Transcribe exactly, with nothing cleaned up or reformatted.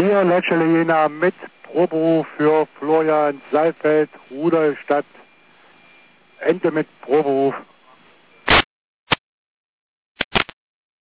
Hier Lecce Jena mit Proberuf für Florian Seifeld, Rudolstadt, Ente mit Proberuf.